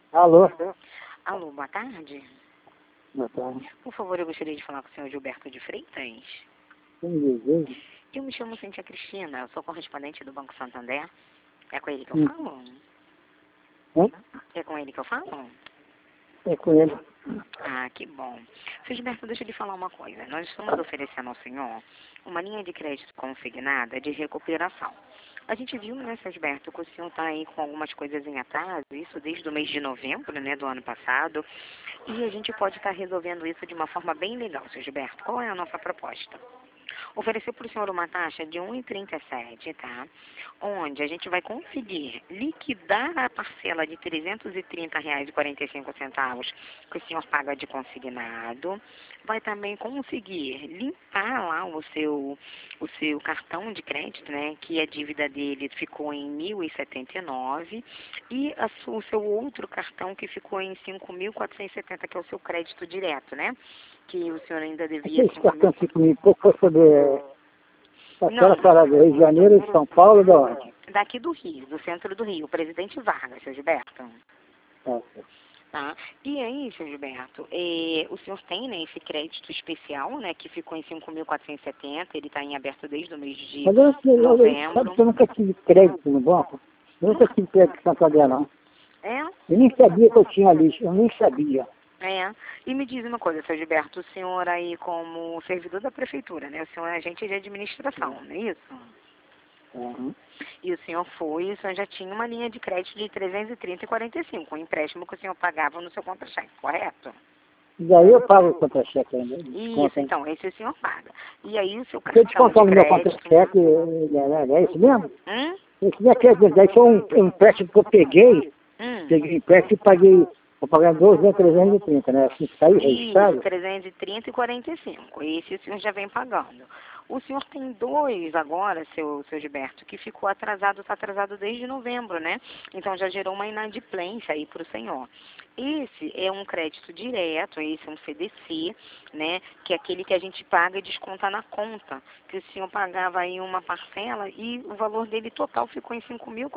Alô? Alô, boa tarde. Boa tarde. Por favor, eu gostaria de falar com o senhor Gilberto de Freitas. Quem deseja? Eu me chamo Cíntia Cristina, eu sou correspondente do Banco Santander. É com ele que eu Hum. falo? Hein? É com ele que eu falo? É com ele. Ah, que bom. Seu Gilberto, deixa eu lhe falar uma coisa. Nós estamos oferecendo ao senhor uma linha de crédito consignada de recuperação. A gente viu, né, seu Gilberto, que o senhor está aí com algumas coisas em atraso, isso desde o mês de novembro, né, do ano passado, e a gente pode estar resolvendo isso de uma forma bem legal, seu Gilberto. Qual é a nossa proposta? Oferecer para o senhor uma taxa de 1,37, tá? Onde a gente vai conseguir liquidar a parcela de R$ 330,45 que o senhor paga de consignado. Vai também conseguir limpar lá o seu cartão de crédito, né? Que a dívida dele ficou em 1.079 e o seu outro cartão que ficou em 5.470, que é o seu crédito direto, né? Que o senhor ainda devia Esse cartão que comigo pouco foi sobre aquela parada do Rio de Janeiro, de São Paulo, da onde? Daqui do Rio, do centro do Rio, Presidente Vargas, seu Gilberto. Tá? E aí, seu Gilberto, o senhor tem, né, esse crédito especial, né, que ficou em 5.470, ele está em aberto desde o mês de Mas sabe novembro. que eu nunca tive crédito no banco? Eu nunca tive crédito em Santander, não. É? Eu nem sabia que eu tinha lixo, eu nem sabia. É. E me diz uma coisa, seu Gilberto, o senhor aí como servidor da prefeitura, né, o senhor é agente de administração, não é isso? Uhum. E o senhor já tinha uma linha de crédito de 330,45, um empréstimo que o senhor pagava no seu contra-cheque, correto? E daí eu pago o contra-cheque ainda. Isso, então, esse o senhor paga. E aí o seu Se eu cartão descontar de no meu crédito... contra-cheque, é isso mesmo? Hum? Esse não é crédito, daí foi um empréstimo que eu peguei empréstimo e paguei, vou pagar 12.330, né? Assim que saiu registrado. Isso, 330,45. Esse o senhor já vem pagando. O senhor tem dois agora, seu Gilberto, que ficou atrasado, está atrasado desde novembro, né? Então já gerou uma inadimplência aí para o senhor. Esse é um crédito direto, esse é um CDC, né? Que é aquele que a gente paga e desconta na conta. Que o senhor pagava aí uma parcela e o valor dele total ficou em R$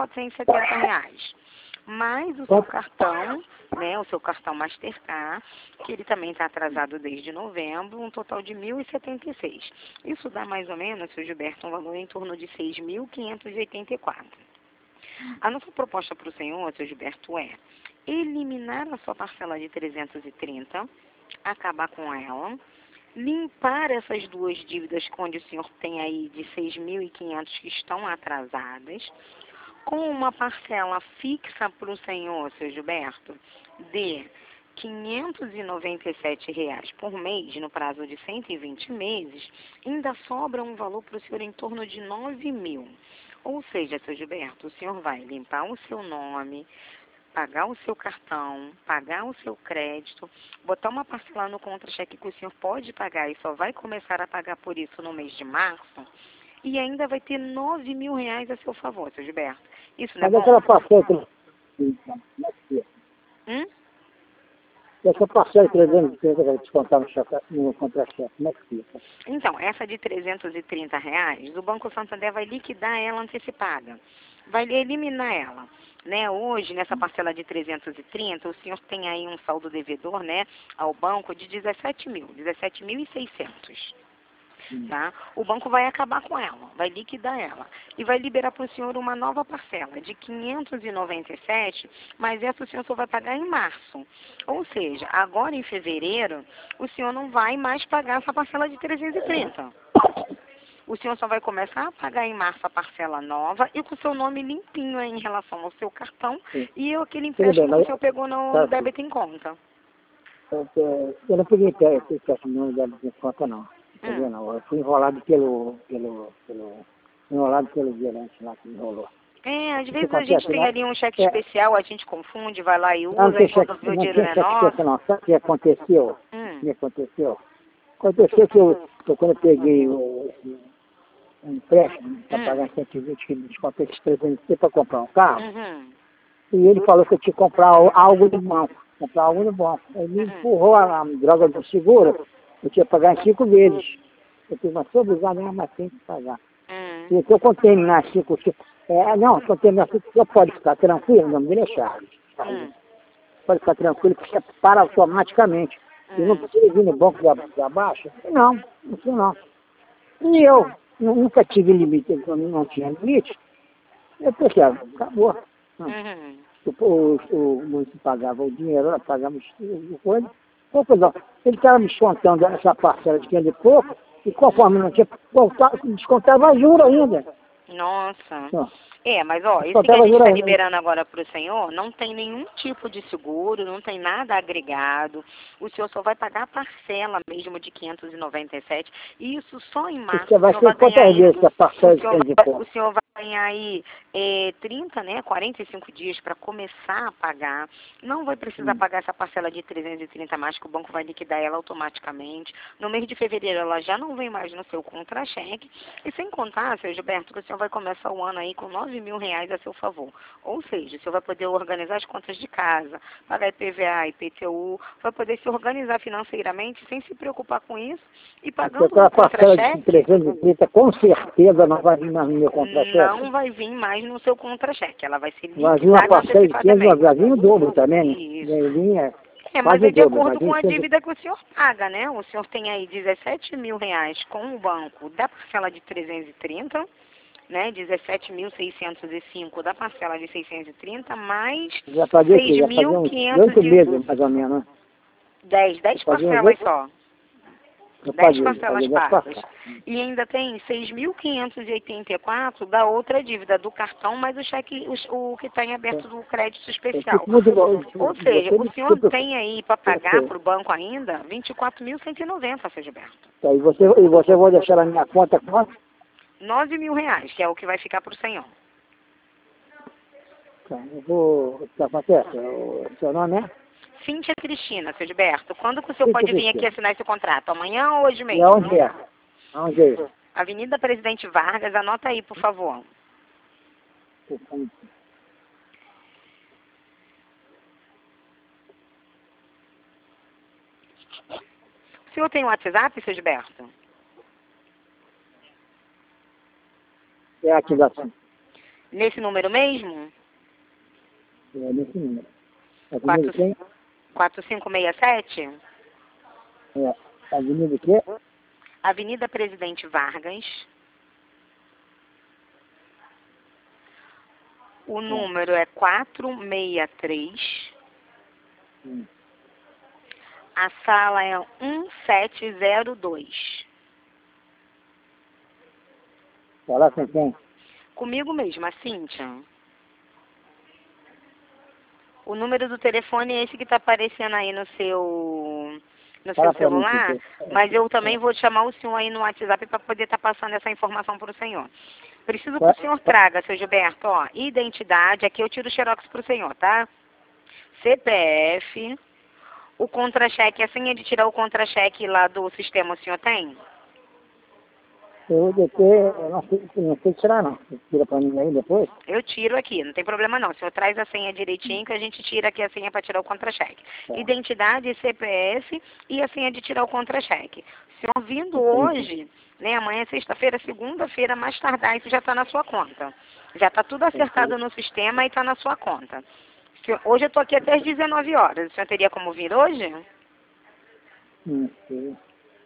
5.470. Mais o seu cartão, né, o seu cartão Mastercard, que ele também está atrasado desde novembro, um total de 1.076. Isso dá mais ou menos, seu Gilberto, um valor em torno de 6.584. A nossa proposta para o senhor, seu Gilberto, é eliminar a sua parcela de 330, acabar com ela, limpar essas duas dívidas onde o senhor tem aí de 6.500 que estão atrasadas, com uma parcela fixa para o senhor, seu Gilberto, de R$ 597 por mês, no prazo de 120 meses, ainda sobra um valor para o senhor em torno de 9.000. Ou seja, seu Gilberto, o senhor vai limpar o seu nome, pagar o seu cartão, pagar o seu crédito, botar uma parcela no contra-cheque que o senhor pode pagar e só vai começar a pagar por isso no mês de março, e ainda vai ter R$ 9.000 a seu favor, seu Gilberto. Isso não é Mas aquela bom? parcela que essa parcela de 330 que eu descontar no contra-cheque, como é que fica? Então, essa de R$ 330, o Banco Santander vai liquidar ela antecipada. Vai eliminar ela. Né? Hoje, nessa parcela de 330, o senhor tem aí um saldo devedor, né, ao banco de 17.600. Tá? O banco vai acabar com ela, vai liquidar ela e vai liberar para o senhor uma nova parcela de 597, mas essa o senhor só vai pagar em março. Ou seja, agora em fevereiro, o senhor não vai mais pagar essa parcela de 330. O senhor só vai começar a pagar em março a parcela nova e com o seu nome limpinho aí em relação ao seu cartão e aquele empréstimo que o senhor pegou no débito em conta. Eu não peguei empréstimo no débito em conta, não. Não, eu fui enrolado pelo gerente lá que me enrolou. Às vezes a gente tem ali um cheque especial, a gente confunde, vai lá e usa, e quando vê o dinheiro não é nosso. Não, sabe o que aconteceu? Aconteceu que eu quando eu peguei um empréstimo para pagar 120 que descontei esses 300 para comprar um carro, e ele falou que eu tinha que comprar algo no banco. Ele me empurrou a droga do seguro, eu tinha que pagar em 5 vezes. Eu falei, mas sou obrigado mesmo assim de pagar. E se eu contaminar 5, não, contaminar 5, você pode ficar tranquilo, não me deixar. pode ficar tranquilo, que você para automaticamente. E não precisa vir no banco da Baixa? Não precisa não. E eu nunca tive limite, eu não tinha limite. Eu pensei, acabou. O município pagava o dinheiro, ela pagava o coisa. Ele estava me descontando essa parcela de 500 e pouco, e conforme não tinha, descontava juros ainda. Nossa. Mas isso que a gente está liberando agora para o senhor, não tem nenhum tipo de seguro, não tem nada agregado. O senhor só vai pagar a parcela mesmo de 597. E isso só em março. Você vai ser quantas vezes a parcela de 500 e pouco? O senhor vai ganhar aí 45 dias para começar a pagar. Não vai precisar pagar essa parcela de 330 mais, que o banco vai liquidar ela automaticamente. No mês de fevereiro ela já não vem mais no seu contra-cheque. E sem contar, seu Gilberto, que o senhor vai começar o ano aí com R$9.000 a seu favor. Ou seja, o senhor vai poder organizar as contas de casa, pagar IPVA, IPTU, vai poder se organizar financeiramente sem se preocupar com isso e pagando o contra-cheque. De 330 com certeza não vai vir mais no meu contra-cheque. Não vai vir mais no seu contra-cheque, ela vai ser liquidada. Vai vir uma parcela de 500, vai vir o dobro também. Isso. Mas é de acordo com a dívida que o senhor paga, né? O senhor tem aí R$17.000 com o banco da parcela de 330, né? 17.605 da parcela de 630, mais 6.500. 8 meses, mais ou menos, né? 10 parcelas só. 10 parcelas pagas. E ainda tem 6.584 da outra dívida, do cartão, mais o cheque, o que está em aberto do crédito especial. Ou seja, o senhor tem aí para pagar para o banco ainda 24.190, seu Gilberto. E você vai deixar na minha conta quanto? R$9.000, que é o que vai ficar para o senhor. Tá, eu vou... O que acontece? O seu nome é? Cíntia Cristina, seu Gilberto. Quando que o senhor pode vir aqui assinar esse contrato? Amanhã ou hoje mesmo? E aonde é? Aonde é isso? Avenida Presidente Vargas, anota aí, por favor. O senhor tem um WhatsApp, seu Gilberto? É aqui da Cíntia. Nesse número mesmo? É nesse número. Avenida quem? 4567? É. Avenida quê? Avenida Presidente Vargas. O número é 463. A sala é 1702. Falar com quem? Comigo mesmo, a Cíntia. O número do telefone é esse que está aparecendo aí no seu celular, mas eu também vou chamar o senhor aí no WhatsApp para poder estar passando essa informação para o senhor. Preciso que o senhor traga, seu Gilberto, identidade, aqui eu tiro o xerox para o senhor, tá? CPF, o contra-cheque, a senha de tirar o contra-cheque lá do sistema o senhor tem? Eu não sei tirar não. Você tira para mim aí depois? Eu tiro aqui, não tem problema não. O senhor traz a senha direitinho que a gente tira aqui a senha para tirar o contra-cheque. Identidade, CPF e a senha de tirar o contra-cheque. O senhor vindo hoje, né, amanhã é sexta-feira, segunda-feira, mais tardar, isso já está na sua conta. Já está tudo acertado no sistema e está na sua conta. Hoje eu estou aqui até às 19 horas. O senhor teria como vir hoje? Não sei.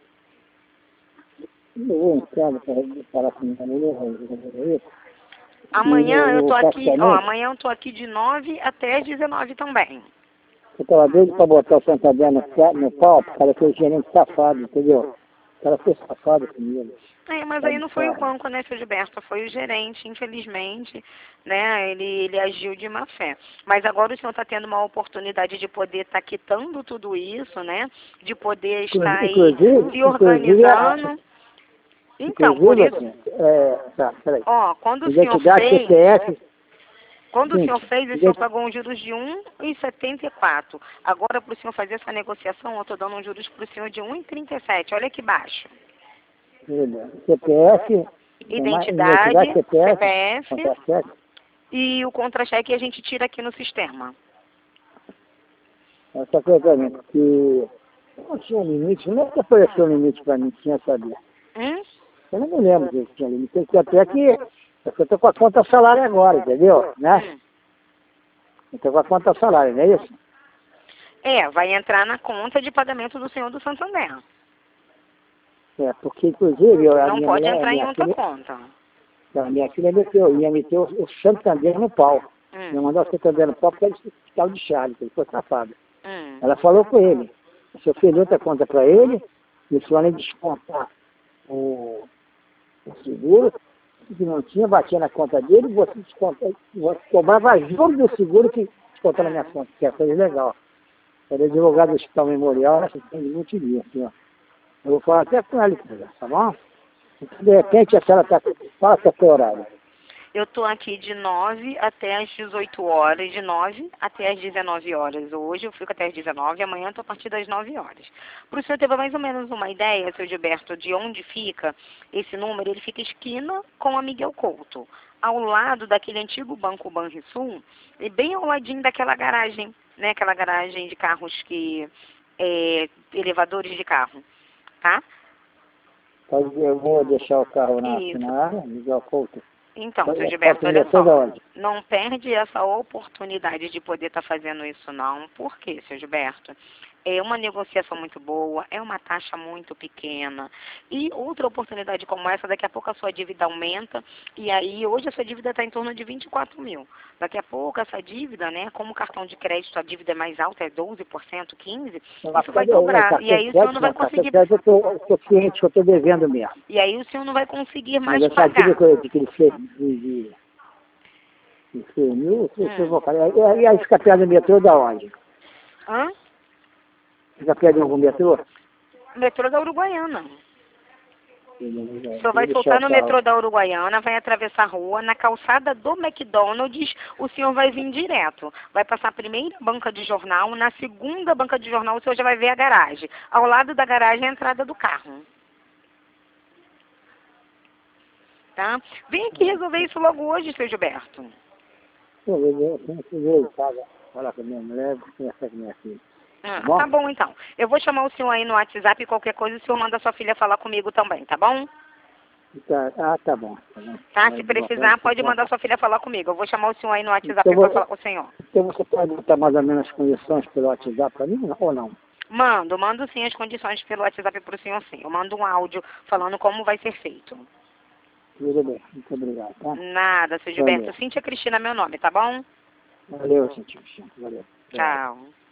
Eu vou entrar para falar com ele. Amanhã eu tô aqui, amanhã eu tô aqui de 9 até as 19 também. Eu estava doido para botar o Santander no pau, por causa que o gerente safado, entendeu? O cara foi safado comigo. Mas aí não foi o banco, né, seu Gilberto? Foi o gerente, infelizmente, né? Ele agiu de má fé. Mas agora o senhor está tendo uma oportunidade de poder estar quitando tudo isso, né? De poder estar aí se organizando. Então, por isso... quando o senhor fez... CPF, quando o senhor fez, o senhor pagou um juros de 1,74. Agora, para o senhor fazer essa negociação, eu estou dando um juros para o senhor de 1,37. Olha que baixo. CPF... Identidade, CPF e o contra-cheque a gente tira aqui no sistema. Essa coisa mesmo, que não tinha limite, não é que apareceu limite para mim, tinha saber. Eu não me lembro que tinha limite, até que eu estou com a conta salário agora, entendeu? Né? Eu estou com a conta salário, não é isso? Vai entrar na conta de pagamento do senhor do Santander. Porque inclusive... Não pode entrar em outra conta. A minha filha ia meter o Santander no pau. Ia mandar o Santander no pau porque ele estava de Charles, ele foi safado. Ela falou com ele, se eu fiz outra conta para ele, e se além de descontar o seguro, que não tinha, batia na conta dele, você cobrava juros do seguro que descontou na minha conta, que é coisa legal. Ele é advogado do Hospital Memorial, essa tem de multidia, aqui, ó. Eu vou falar até com ela, tá bom? De repente a senhora fala que é teu horário. Eu estou aqui de 9 até as 18 horas, de 9 até as 19 horas. Hoje eu fico até as 19, amanhã eu estou a partir das 9 horas. Para o senhor ter mais ou menos uma ideia, seu Gilberto, de onde fica esse número, ele fica esquina com a Miguel Couto, ao lado daquele antigo Banco Banrisul, e bem ao ladinho daquela garagem, né? Aquela garagem de carros que... elevadores de carro, tá? Eu vou deixar o carro na área, Miguel Couto. Então, seu Gilberto, olha só, não perde essa oportunidade de poder estar fazendo isso não. Por quê, seu Gilberto? É uma negociação muito boa, é uma taxa muito pequena. E outra oportunidade como essa, daqui a pouco a sua dívida aumenta, e aí hoje a sua dívida está em torno de 24 mil. Daqui a pouco essa dívida, né, como cartão de crédito a dívida é mais alta, é 12%, 15%, isso vai dobrar. E aí o senhor não vai conseguir... Eu estou ciente que eu estou devendo mesmo. E aí o senhor não vai conseguir mais pagar. pagar. Mas essa dívida que ele fez de 6 mil, eu vou falar. E aí fica perto do metrô da onde? Hã? Fica perto de algum metrô? Metrô da Uruguaiana. O senhor vai soltar no metrô da Uruguaiana, vai atravessar a rua, na calçada do McDonald's, o senhor vai vir direto. Vai passar a primeira banca de jornal, na segunda banca de jornal o senhor já vai ver a garagem. Ao lado da garagem é a entrada do carro. Tá? Vem aqui resolver isso logo hoje, seu Gilberto. Eu tenho que ver em casa, falar com a minha mulher, conversar com minha filha. Tá bom, então. Eu vou chamar o senhor aí no WhatsApp e qualquer coisa o senhor manda a sua filha falar comigo também, tá bom? Tá bom. Tá, se precisar, pode mandar sua filha falar comigo. Eu vou chamar o senhor aí no WhatsApp para falar com o senhor. Então você pode botar mais ou menos as condições pelo WhatsApp para mim ou não? Mando sim as condições pelo WhatsApp para o senhor sim. Eu mando um áudio falando como vai ser feito. Tudo bem, muito obrigado, tá? Nada, seu Gilberto. Cíntia Cristina é meu nome, tá bom? Valeu, Cíntia Cristina. Valeu. Tchau.